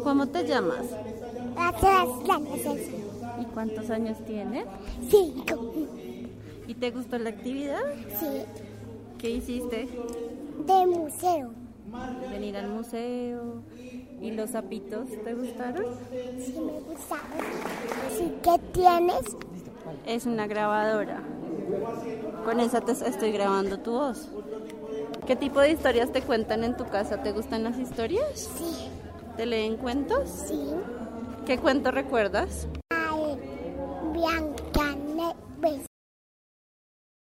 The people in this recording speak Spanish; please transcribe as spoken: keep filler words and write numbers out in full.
¿Cómo te llamas? Sebastián. ¿Y cuántos años tienes? Cinco. ¿Y te gustó la actividad? Sí. ¿Qué hiciste? De museo. Venir al museo. ¿Y los sapitos te gustaron? Sí, me gustaron. Sí, ¿qué tienes? Es una grabadora. Con esa te estoy grabando tu voz. ¿Qué tipo de historias te cuentan en tu casa? ¿Te gustan las historias? Sí. ¿Te leen cuentos? Sí. ¿Qué cuento recuerdas? Ay, Blancanieves.